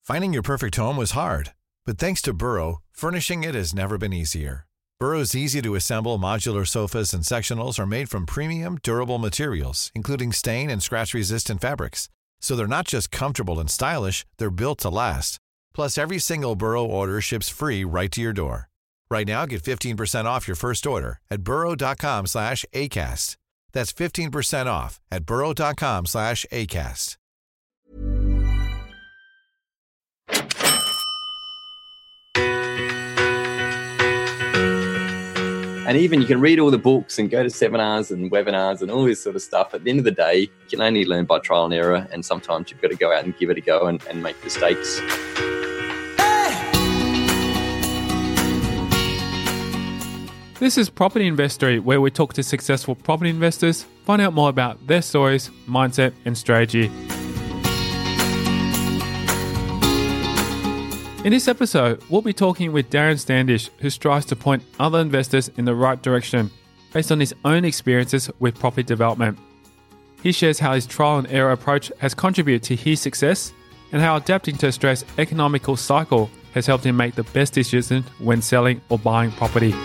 Finding your perfect home was hard, but thanks to Burrow, furnishing it has never been easier. Burrow's easy-to-assemble modular sofas and sectionals are made from premium, durable materials, including stain and scratch-resistant fabrics. So they're not just comfortable and stylish, they're built to last. Plus, every single Burrow order ships free right to your door. Right now, get 15% off your first order at burrow.com/ACAST. That's 15% off at burrow.com/ACAST. And even you can read all the books and go to seminars and webinars and all this sort of stuff. At the end of the day, you can only learn by trial and error. And sometimes you've got to go out and give it a go and make mistakes. This is Property Investory, where we talk to successful property investors, find out more about their stories, mindset, and strategy. In this episode, we'll be talking with Darren Standish, who strives to point other investors in the right direction based on his own experiences with property development. He shares how his trial and error approach has contributed to his success and how adapting to Australia's economical cycle has helped him make the best decisions when selling or buying property.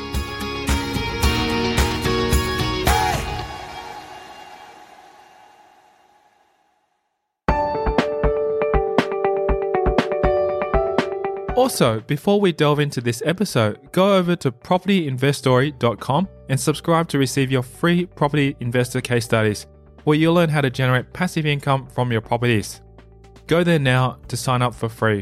Also, before we delve into this episode, go over to propertyinvestory.com and subscribe to receive your free property investor case studies, where you'll learn how to generate passive income from your properties. Go there now to sign up for free.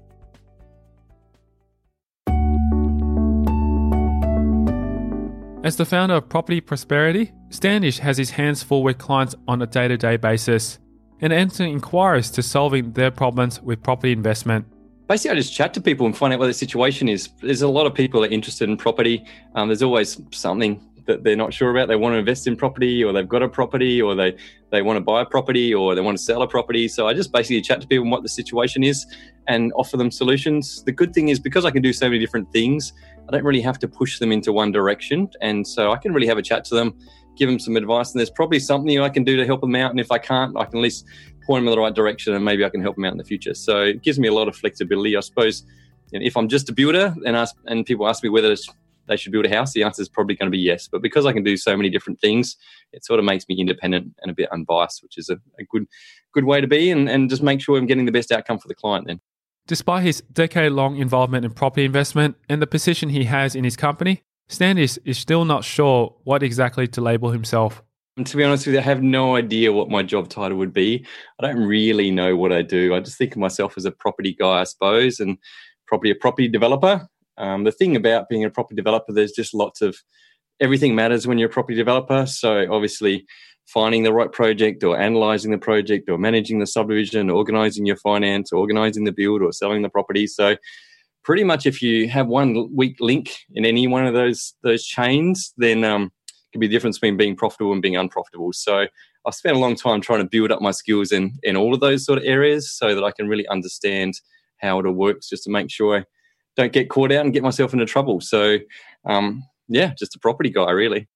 As the founder of Property Prosperity, Standish has his hands full with clients on a day-to-day basis and answering inquiries to solving their problems with property investment. Basically, I just chat to people and find out what the situation is. There's a lot of people that are interested in property. There's always something that they're not sure about. They want to invest in property, or they've got a property, or they want to buy a property, or they want to sell a property. So I just basically chat to people on what the situation is and offer them solutions. The good thing is, because I can do so many different things, I don't really have to push them into one direction. And so I can really have a chat to them, give them some advice, and there's probably something I can do to help them out. And if I can't, I can at least point them in the right direction, and maybe I can help them out in the future. So it gives me a lot of flexibility. I suppose, if I'm just a builder and people ask me whether they should build a house, the answer is probably going to be yes. But because I can do so many different things, it sort of makes me independent and a bit unbiased, which is a good way to be, and just make sure I'm getting the best outcome for the client then. Despite his decade-long involvement in property investment and the position he has in his company, Standish is still not sure what exactly to label himself. And to be honest with you, I have no idea what my job title would be. I don't really know what I do. I just think of myself as a property guy, I suppose, and probably a property developer. The thing about being a property developer, there's just lots of everything matters when you're a property developer. So obviously finding the right project, or analysing the project, or managing the subdivision, organising your finance, organising the build, or selling the property. So pretty much if you have one weak link in any one of those chains, then can be the difference between being profitable and being unprofitable. So I've spent a long time trying to build up my skills in all of those sort of areas so that I can really understand how it all works, just to make sure I don't get caught out and get myself into trouble. So, just a property guy, really.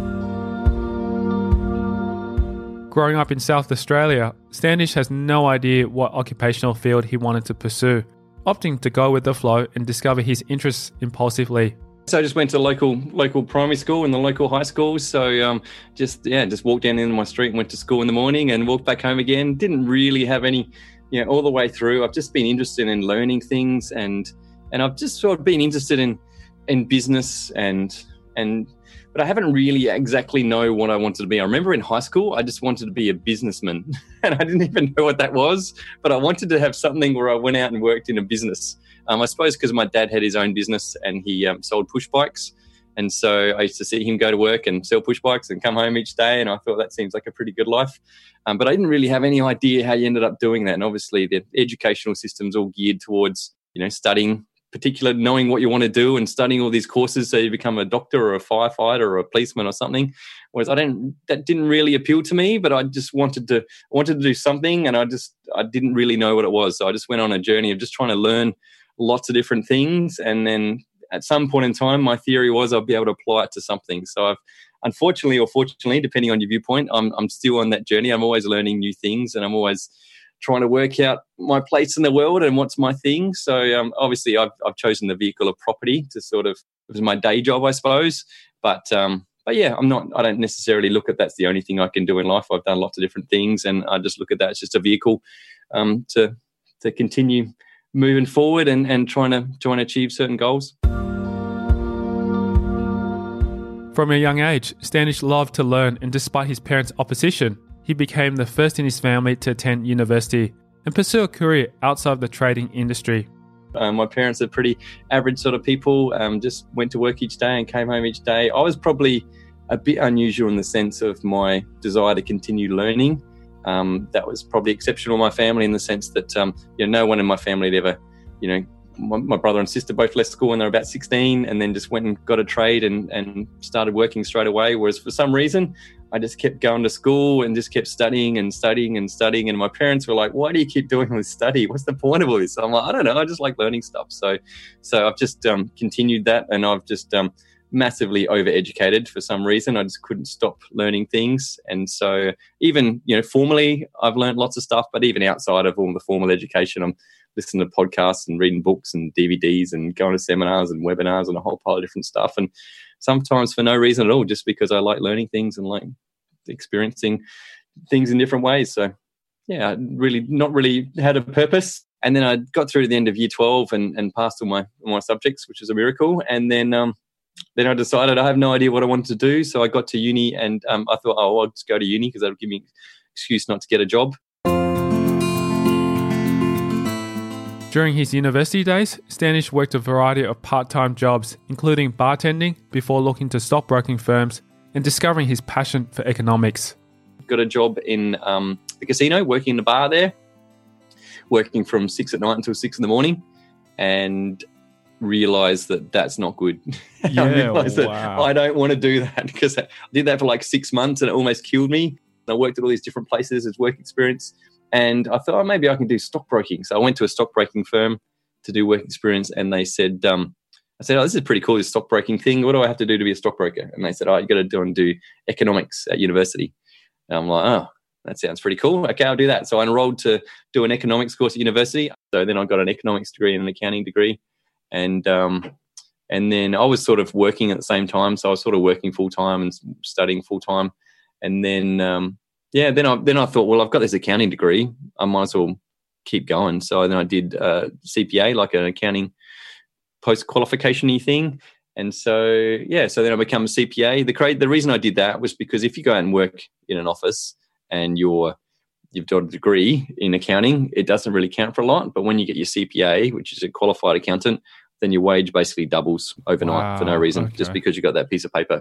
Growing up in South Australia, Standish has no idea what occupational field he wanted to pursue, opting to go with the flow and discover his interests impulsively. So I just went to local primary school and the local high school. So just walked down into my street and went to school in the morning and walked back home again. Didn't really have any, all the way through. I've just been interested in learning things, and I've just sort of been interested in business but I haven't really exactly know what I wanted to be. I remember in high school, I just wanted to be a businessman, and I didn't even know what that was, but I wanted to have something where I went out and worked in a business. I suppose because my dad had his own business and he sold push bikes. And so I used to see him go to work and sell push bikes and come home each day. And I thought that seems like a pretty good life. But I didn't really have any idea how you ended up doing that. And obviously the educational system's all geared towards, studying, knowing what you want to do and studying all these courses so you become a doctor or a firefighter or a policeman or something. Whereas that didn't really appeal to me, but I just wanted to do something, and I didn't really know what it was. So I just went on a journey of just trying to learn lots of different things, and then at some point in time, my theory was I'd be able to apply it to something. So I've, unfortunately or fortunately, depending on your viewpoint, I'm still on that journey. I'm always learning new things, and I'm always trying to work out my place in the world and what's my thing. So obviously I've chosen the vehicle of property to sort of, it was my day job, I suppose. But yeah, I don't necessarily look at that's the only thing I can do in life. I've done lots of different things, and I just look at that as just a vehicle to continue moving forward and trying to achieve certain goals. From a young age, Standish loved to learn, and despite his parents' opposition, he became the first in his family to attend university and pursue a career outside the trading industry. My parents are pretty average sort of people, just went to work each day and came home each day. I was probably a bit unusual in the sense of my desire to continue learning. That was probably exceptional in my family in the sense that no one in my family had ever, my brother and sister both left school when they were about 16 and then just went and got a trade and started working straight away. Whereas for some reason, I just kept going to school and just kept studying. And my parents were like, why do you keep doing all this study? What's the point of all this? I'm like, I don't know. I just like learning stuff. So I've just continued that, and I've just massively overeducated for some reason. I just couldn't stop learning things. And so even, formally, I've learned lots of stuff, but even outside of all the formal education, I'm listening to podcasts and reading books and DVDs and going to seminars and webinars and a whole pile of different stuff. And sometimes for no reason at all, just because I like learning things and like experiencing things in different ways. So yeah, really not really had a purpose. And then I got through to the end of year 12 and passed all my subjects, which was a miracle. And then I decided I have no idea what I wanted to do. So I got to uni and I thought, I'll just go to uni because that'll give me an excuse not to get a job. During his university days, Standish worked a variety of part-time jobs, including bartending, before looking to stockbroking firms and discovering his passion for economics. Got a job in the casino, working in the bar there, working from 6 at night until 6 in the morning, and realised that that's not good. Yeah, I realised that I don't want to do that because I did that for like 6 months and it almost killed me. I worked at all these different places as work experience. And I thought, maybe I can do stockbroking. So I went to a stockbroking firm to do work experience, and they said, I said, this is pretty cool, this stockbroking thing. What do I have to do to be a stockbroker? And they said, you got to do economics at university. And I'm like, that sounds pretty cool. Okay, I'll do that. So I enrolled to do an economics course at university. So then I got an economics degree and an accounting degree. And then I was sort of working at the same time. So I was sort of working full-time and studying full-time. And then then I thought, well, I've got this accounting degree. I might as well keep going. So then I did CPA, like an accounting post-qualification-y thing. And so then I became a CPA. The reason I did that was because if you go out and work in an office and you've got a degree in accounting, it doesn't really count for a lot. But when you get your CPA, which is a qualified accountant, then your wage basically doubles overnight for no reason, just because you got that piece of paper.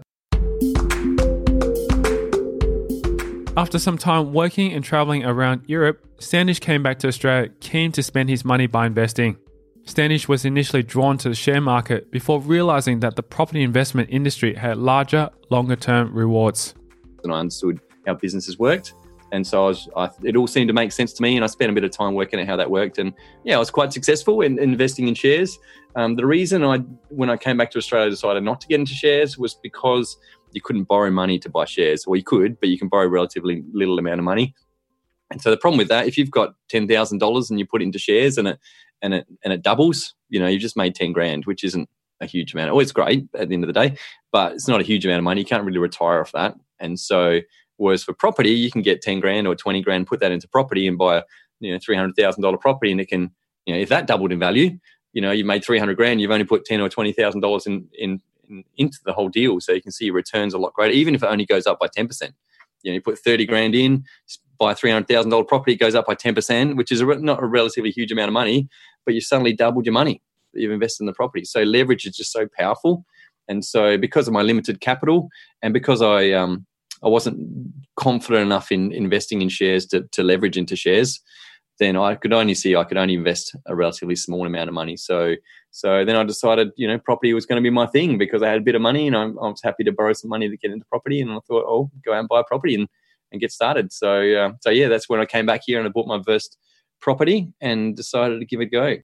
After some time working and travelling around Europe, Standish came back to Australia keen to spend his money by investing. Standish was initially drawn to the share market before realising that the property investment industry had larger, longer-term rewards. And I understood how businesses worked. And so it all seemed to make sense to me, and I spent a bit of time working out how that worked. And I was quite successful in investing in shares. The reason when I came back to Australia, decided not to get into shares was because you couldn't borrow money to buy shares. Or you could, but you can borrow relatively little amount of money. And so the problem with that, if you've got $10,000 and you put it into shares and it doubles, you've just made 10 grand, which isn't a huge amount. Oh, it's great at the end of the day, but it's not a huge amount of money. You can't really retire off that. And so, whereas for property, you can get 10 grand or 20 grand, put that into property and buy a $300,000 property, and it can, if that doubled in value, you made 300 grand, you've only put $10,000 or $20,000 into the whole deal. So you can see your returns a lot greater, even if it only goes up by 10%. You put 30 grand in, buy a $300,000 property, it goes up by 10%, which is not a relatively huge amount of money, but you suddenly doubled your money that you've invested in the property. So leverage is just so powerful. And so because of my limited capital and because I wasn't confident enough in investing in shares to leverage into shares, then I could only invest a relatively small amount of money. So then I decided, property was going to be my thing because I had a bit of money and I was happy to borrow some money to get into property. And I thought, go out and buy a property and get started. So that's when I came back here and I bought my first property and decided to give it a go.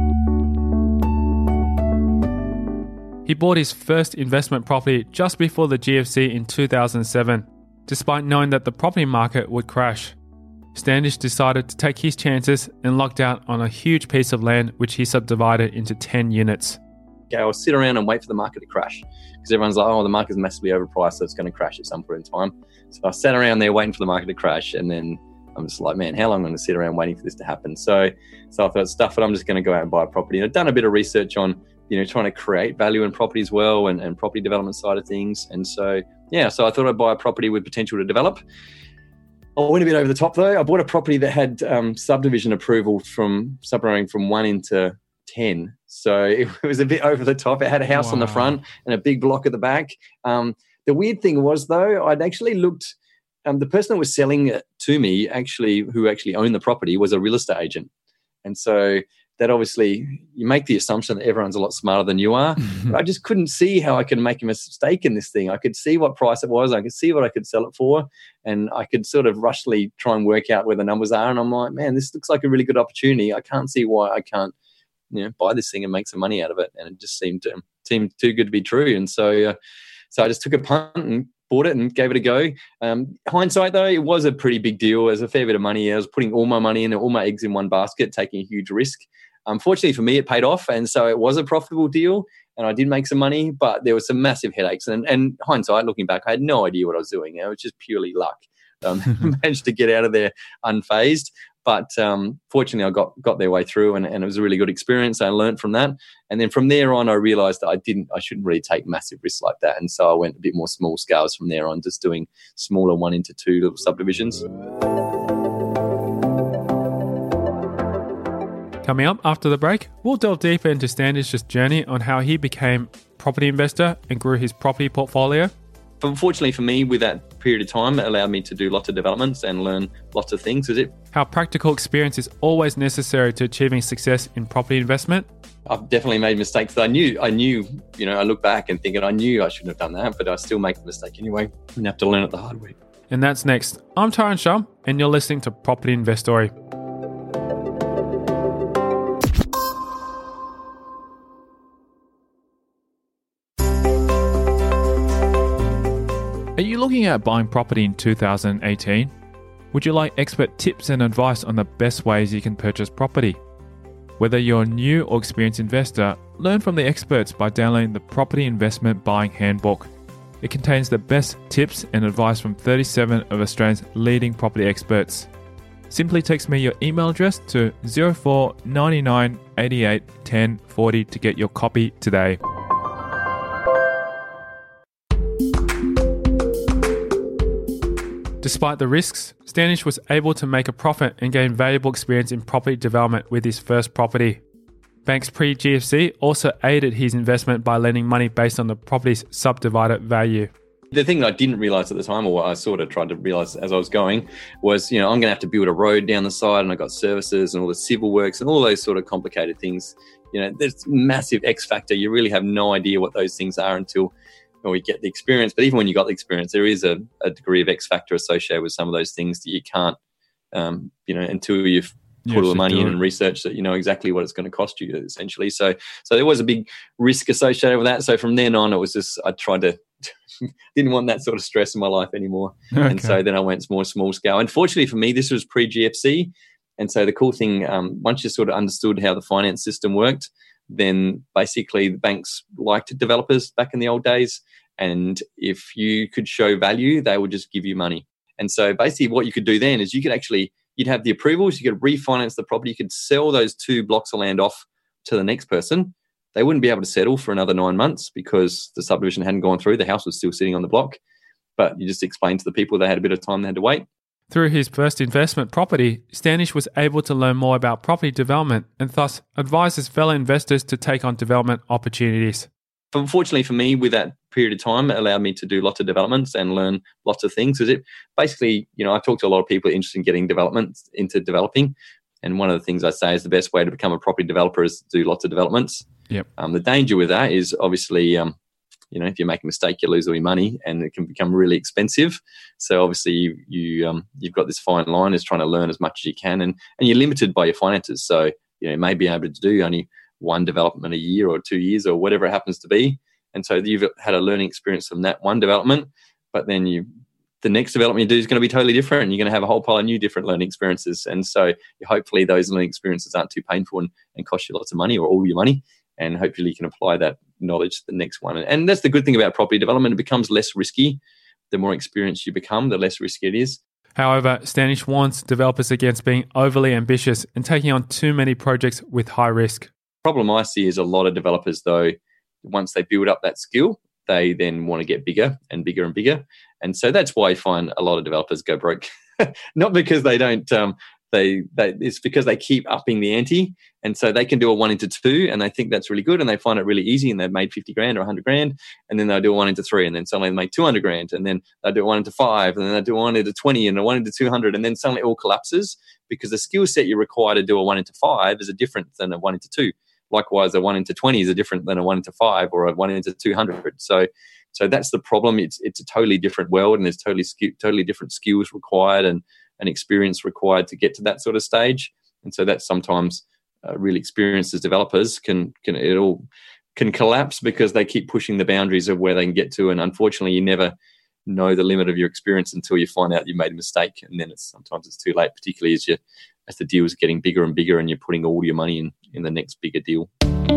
He bought his first investment property just before the GFC in 2007, despite knowing that the property market would crash. Standish decided to take his chances and locked out on a huge piece of land which he subdivided into 10 units. Okay, I'll sit around and wait for the market to crash because everyone's like, oh, the market's massively overpriced, so it's going to crash at some point in time. So I sat around there waiting for the market to crash, and then I'm just like, man, how long am I going to sit around waiting for this to happen? So I thought, stuff it, I'm just going to go out and buy a property. And I've done a bit of research on, trying to create value in property as well and property development side of things. And so I thought I'd buy a property with potential to develop. I went a bit over the top though. I bought a property that had subdivision approval from subdividing from 1 into 10. So it was a bit over the top. It had a house on the front and a big block at the back. The weird thing was though, I'd actually looked, the person that was selling it to me who actually owned the property was a real estate agent. And so that obviously you make the assumption that everyone's a lot smarter than you are. But I just couldn't see how I could make a mistake in this thing. I could see what price it was. I could see what I could sell it for. And I could sort of rushly try and work out where the numbers are. And I'm like, man, this looks like a really good opportunity. I can't see why I can't, buy this thing and make some money out of it. And it just seemed too good to be true. And so I just took a punt and bought it and gave it a go. Hindsight, though, it was a pretty big deal. It was a fair bit of money. I was putting all my money in, all my eggs in one basket, taking a huge risk. Unfortunately for me, it paid off. And so it was a profitable deal and I did make some money, but there were some massive headaches. And hindsight, looking back, I had no idea what I was doing. It was just purely luck. Managed to get out of there unfazed. But fortunately, I got their way through and it was a really good experience. I learned from that. And then from there on, I realized that I shouldn't really take massive risks like that. And so I went a bit more small scales from there on, just doing smaller 1 into 2 little subdivisions. Coming up after the break, we'll delve deeper into Standish's journey on how he became a property investor and grew his property portfolio. Unfortunately for me, with that period of time, it allowed me to do lots of developments and learn lots of things. How practical experience is always necessary to achieving success in property investment. I've definitely made mistakes that I knew, I look back and thinking I knew I shouldn't have done that, but I still make the mistake anyway and have to learn it the hard way. And that's next. I'm Tyron Shum and you're listening to Property Investory. Are you looking at buying property in 2018? Would you like expert tips and advice on the best ways you can purchase property? Whether you're a new or experienced investor, learn from the experts by downloading the Property Investment Buying Handbook. It contains the best tips and advice from 37 of Australia's leading property experts. Simply text me your email address to 04 99 88 10 40 to get your copy today. Despite the risks, Standish was able to make a profit and gain valuable experience in property development with his first property. Banks pre-GFC also aided his investment by lending money based on the property's subdivided value. The thing that I didn't realise at the time, or what I sort of tried to realise as I was going, was, I'm going to have to build a road down the side and I got services and all the civil works and all those sort of complicated things. There's massive X factor. You really have no idea what those things are until we get the experience. But even when you got the experience, there is a degree of X factor associated with some of those things that you can't, until you've put all the money in and research that you know exactly what it's going to cost you, essentially. So there was a big risk associated with that. So from then on, it was just, I tried to, didn't want that sort of stress in my life anymore. Okay. And so then I went more small scale. Unfortunately for me, this was pre-GFC. And so the cool thing, once you sort of understood how the finance system worked, then basically the banks liked developers back in the old days. And if you could show value, they would just give you money. And so basically what you could do then is you could actually, you'd have the approvals, you could refinance the property, you could sell those 2 blocks of land off to the next person. They wouldn't be able to settle for another 9 months because the subdivision hadn't gone through. The house was still sitting on the block. But you just explained to the people they had a bit of time, they had to wait. Through his first investment property, Standish was able to learn more about property development and thus advise his fellow investors to take on development opportunities. Unfortunately for me, with that period of time, it allowed me to do lots of developments and learn lots of things. Because it basically, I've talked to a lot of people interested in getting development into developing. And one of the things I say is the best way to become a property developer is to do lots of developments. Yep. The danger with that is obviously, if you make a mistake, you lose all your money and it can become really expensive. So obviously you've got this fine line is trying to learn as much as you can and you're limited by your finances. So, you may be able to do only one development a year or 2 years or whatever it happens to be. And so you've had a learning experience from that one development, but then you the next development you do is going to be totally different, and you're going to have a whole pile of new different learning experiences. And so hopefully those learning experiences aren't too painful and cost you lots of money or all your money. And hopefully you can apply that knowledge to the next one. And that's the good thing about property development. It becomes less risky. The more experienced you become, the less risky it is. However, Standish warns developers against being overly ambitious and taking on too many projects with high risk. The problem I see is a lot of developers, though, once they build up that skill, they then want to get bigger and bigger and bigger. And so that's why I find a lot of developers go broke. Not because they don't, it's because they keep upping the ante. And so they can do a 1 into 2 and they think that's really good and they find it really easy and they've made 50 grand or 100 grand. And then they'll do a 1 into 3 and then suddenly they make 200 grand. And then they'll do a 1 into 5 and then they'll do a 1 into 20 and a 1 into 200. And then suddenly it all collapses because the skill set you require to do a 1 into 5 is a different than a 1 into 2. Likewise, a 1 into 20 is a different than a 1 into 5 or a 1 into 200. So that's the problem. It's a totally different world and there's totally different skills required and experience required to get to that sort of stage. And so that's sometimes really experienced as developers can collapse because they keep pushing the boundaries of where they can get to. And unfortunately, you never know the limit of your experience until you find out you've made a mistake. And then sometimes it's too late, particularly as the deal is getting bigger and bigger and you're putting all your money in the next bigger deal.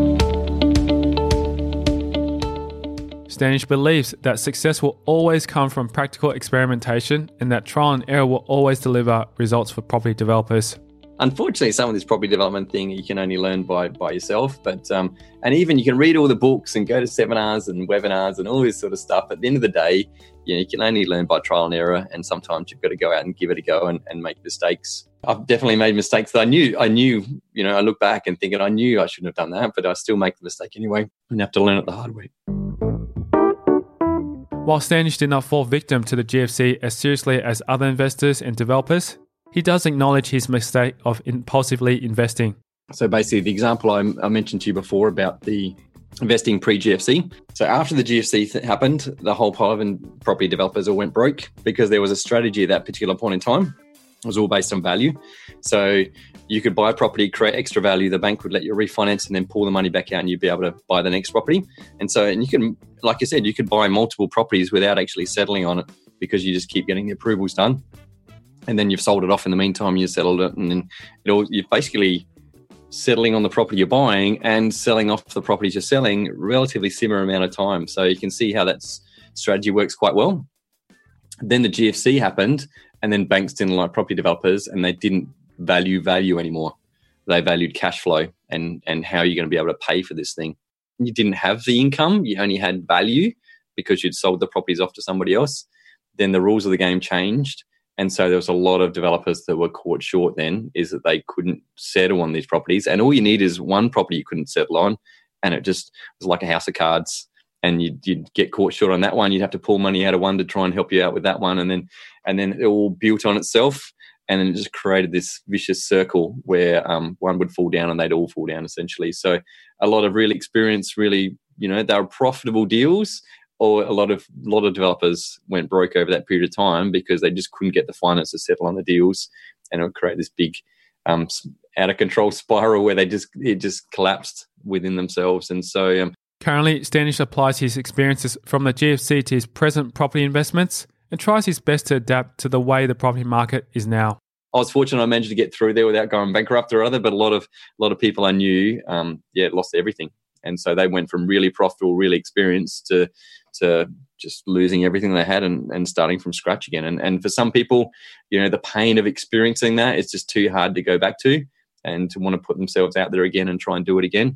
Standish believes that success will always come from practical experimentation and that trial and error will always deliver results for property developers. Unfortunately, some of this property development thing you can only learn by yourself, but and even you can read all the books and go to seminars and webinars and all this sort of stuff. At the end of the day, you can only learn by trial and error, and sometimes you've got to go out and give it a go and make mistakes. I've definitely made mistakes that I knew. I look back and thinking I knew I shouldn't have done that, but I still make the mistake anyway and have to learn it the hard way. While Standish did not fall victim to the GFC as seriously as other investors and developers, he does acknowledge his mistake of impulsively investing. So basically, the example I mentioned to you before about the investing pre-GFC. So after the GFC happened, the whole pile of property developers all went broke because there was a strategy at that particular point in time. It was all based on value. So you could buy a property, create extra value. The bank would let you refinance and then pull the money back out and you'd be able to buy the next property. And you can, like I said, you could buy multiple properties without actually settling on it because you just keep getting the approvals done. And then you've sold it off in the meantime, you settled it. And then you're basically settling on the property you're buying and selling off the properties you're selling relatively similar amount of time. So you can see how that strategy works quite well. Then the GFC happened and then banks didn't like property developers and they didn't value anymore. They valued cash flow and how you're going to be able to pay for this thing. You didn't have the income, you only had value because you'd sold the properties off to somebody else. Then the rules of the game changed. And so there was a lot of developers that were caught short then, is that they couldn't settle on these properties. And all you need is one property you couldn't settle on. And it just was like a house of cards. And you'd get caught short on that one. You'd have to pull money out of one to try and help you out with that one. And then it all built on itself. And then it just created this vicious circle where one would fall down and they'd all fall down essentially. So a lot of really experienced, they were profitable deals. Or a lot of developers went broke over that period of time because they just couldn't get the finance to settle on the deals, and it would create this big out of control spiral where it just collapsed within themselves. And so currently, Standish applies his experiences from the GFC to his present property investments and tries his best to adapt to the way the property market is now. I was fortunate I managed to get through there without going bankrupt or other, but a lot of people I knew lost everything. And so they went from really profitable, really experienced to just losing everything they had and starting from scratch again. And for some people, the pain of experiencing that is just too hard to go back to and to want to put themselves out there again and try and do it again.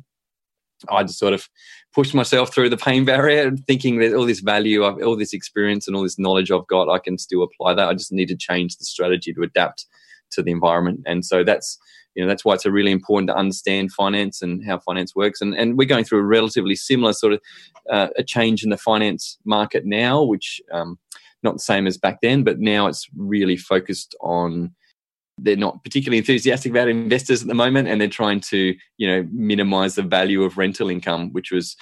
I just sort of pushed myself through the pain barrier thinking that all this value, all this experience and all this knowledge I've got, I can still apply that. I just need to change the strategy to adapt to the environment. And so that's why it's really important to understand finance and how finance works. And we're going through a relatively similar sort of a change in the finance market now, which not the same as back then, but now it's really focused on, they're not particularly enthusiastic about investors at the moment, and they're trying to, minimize the value of rental income, which was,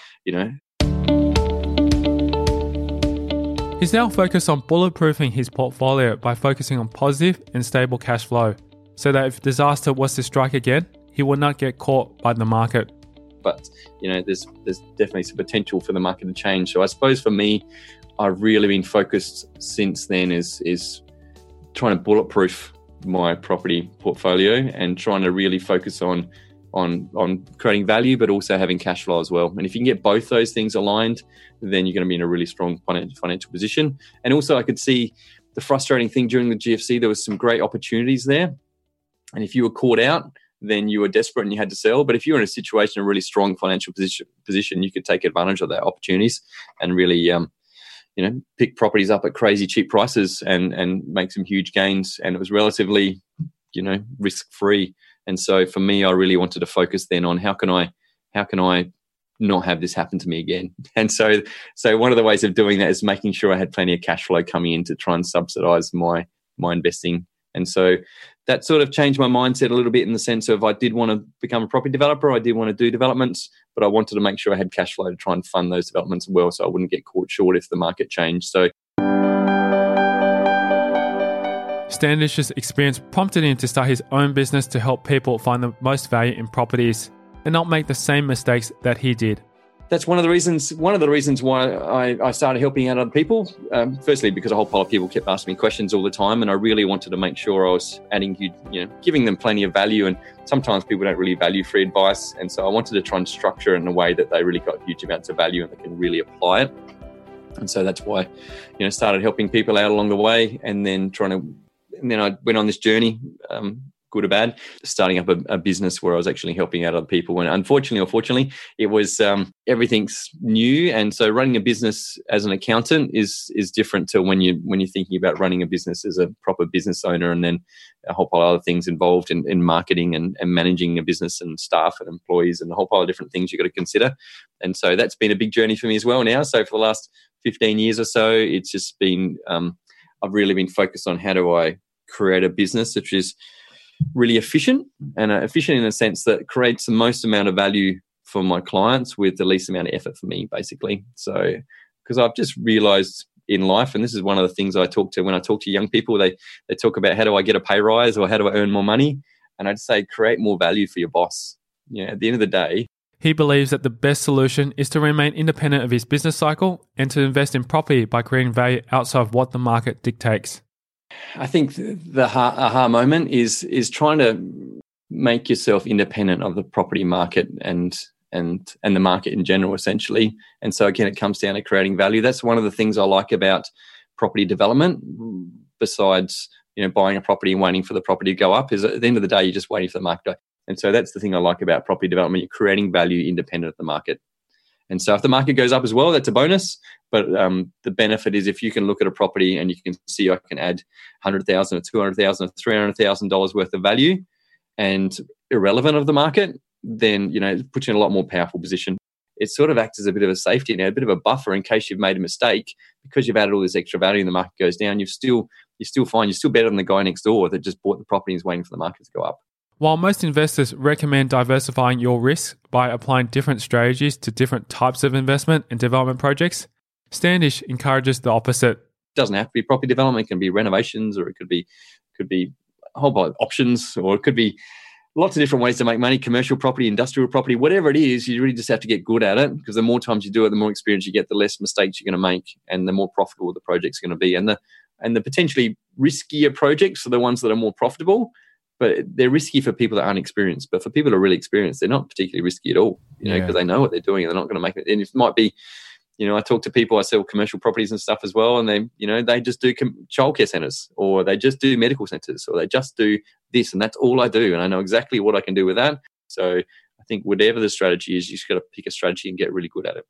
He's now focused on bulletproofing his portfolio by focusing on positive and stable cash flow, so that if disaster was to strike again, he will not get caught by the market. But, there's definitely some potential for the market to change. So I suppose for me, I've really been focused since then is trying to bulletproof my property portfolio and trying to really focus on creating value, but also having cash flow as well. And if you can get both those things aligned, then you're going to be in a really strong financial position. And also I could see the frustrating thing during the GFC, there was some great opportunities there. And if you were caught out, then you were desperate and you had to sell. But if you're in a situation, a really strong financial position, you could take advantage of that opportunities and really, pick properties up at crazy cheap prices and make some huge gains. And it was relatively, risk-free. And so for me, I really wanted to focus then on how can I not have this happen to me again. And so one of the ways of doing that is making sure I had plenty of cash flow coming in to try and subsidize my investing. And so that sort of changed my mindset a little bit in the sense of I did want to become a property developer. I did want to do developments, but I wanted to make sure I had cash flow to try and fund those developments well so I wouldn't get caught short if the market changed. So Standish's experience prompted him to start his own business to help people find the most value in properties and not make the same mistakes that he did. That's one of the reasons why I started helping out other people. Firstly, because a whole pile of people kept asking me questions all the time, and I really wanted to make sure I was giving them plenty of value. And sometimes people don't really value free advice, and so I wanted to try and structure it in a way that they really got huge amounts of value and they can really apply it. And so that's why, started helping people out along the way, and then I went on this journey. Good or bad, starting up a business where I was actually helping out other people. And unfortunately or fortunately, it was everything's new. And so running a business as an accountant is different to when you're thinking about running a business as a proper business owner, and then a whole pile of other things involved in marketing and managing a business and staff and employees and a whole pile of different things you've got to consider. And so that's been a big journey for me as well now. So for the last 15 years or so, it's just been, I've really been focused on how do I create a business which is really efficient, and efficient in a sense that creates the most amount of value for my clients with the least amount of effort for me, basically. So, because I've just realized in life, and this is one of the things I talk to when I talk to young people, they talk about how do I get a pay rise or how do I earn more money? And I'd say create more value for your boss. At the end of the day, he believes that the best solution is to remain independent of his business cycle and to invest in property by creating value outside of what the market dictates. I think the aha moment is trying to make yourself independent of the property market and the market in general, essentially. And so again, it comes down to creating value. That's one of the things I like about property development. Besides, buying a property and waiting for the property to go up, is at the end of the day, you're just waiting for the market. And so that's the thing I like about property development. You're creating value independent of the market. And so if the market goes up as well, that's a bonus. But the benefit is if you can look at a property and you can see I can add $100,000 or $200,000 or $300,000 worth of value and irrelevant of the market, then, it puts you in a lot more powerful position. It sort of acts as a bit of a safety net, a bit of a buffer in case you've made a mistake. Because you've added all this extra value and the market goes down, you're still better than the guy next door that just bought the property and is waiting for the market to go up. While most investors recommend diversifying your risk by applying different strategies to different types of investment and development projects, Standish encourages the opposite. It doesn't have to be property development. It can be renovations, or it could be a whole bunch of options, or it could be lots of different ways to make money, commercial property, industrial property, whatever it is. You really just have to get good at it, because the more times you do it, the more experience you get, the less mistakes you're going to make, and the more profitable the project's going to be. And the potentially riskier projects are the ones that are more profitable. But they're risky for people that aren't experienced. But for people that are really experienced, they're not particularly risky at all, because they know what they're doing and they're not going to make it. And it might be, I talk to people, I sell commercial properties and stuff as well, and they just do childcare centres, or they just do medical centres, or they just do this, and that's all I do. And I know exactly what I can do with that. So I think whatever the strategy is, you just got to pick a strategy and get really good at it.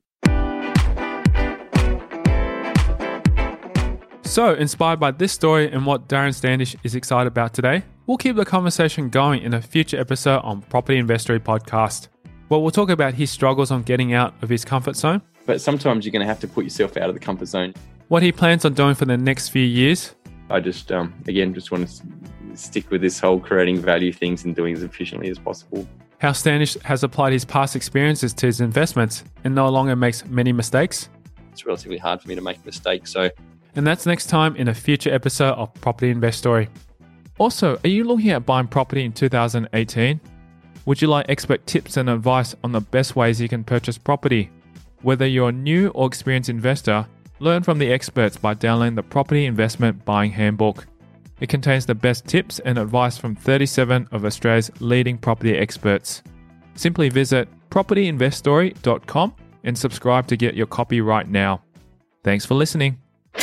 So, inspired by this story and what Darren Standish is excited about today, we'll keep the conversation going in a future episode on Property Investory Podcast, where we'll talk about his struggles on getting out of his comfort zone. But sometimes you're going to have to put yourself out of the comfort zone. What he plans on doing for the next few years. I just want to stick with this whole creating value things and doing as efficiently as possible. How Standish has applied his past experiences to his investments and no longer makes many mistakes. It's relatively hard for me to make mistakes, And that's next time in a future episode of Property Investory. Also, are you looking at buying property in 2018? Would you like expert tips and advice on the best ways you can purchase property? Whether you're a new or experienced investor, Learn from the experts by downloading the Property Investment Buying Handbook. It contains the best tips and advice from 37 of Australia's leading property experts. Simply visit propertyinveststory.com and subscribe to get your copy right now. Thanks for listening.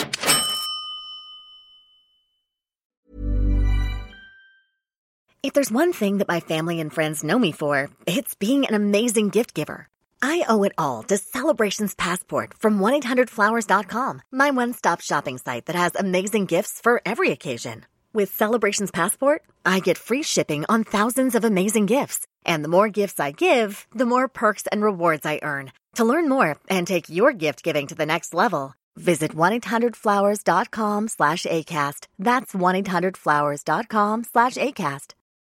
If there's one thing that my family and friends know me for, it's being an amazing gift giver. I owe it all to Celebrations Passport from 1-800-Flowers.com, my one-stop shopping site that has amazing gifts for every occasion. With Celebrations Passport, I get free shipping on thousands of amazing gifts. And the more gifts I give, the more perks and rewards I earn. To learn more and take your gift giving to the next level, visit 1-800-Flowers.com/ACAST. That's 1-800-Flowers.com/ACAST.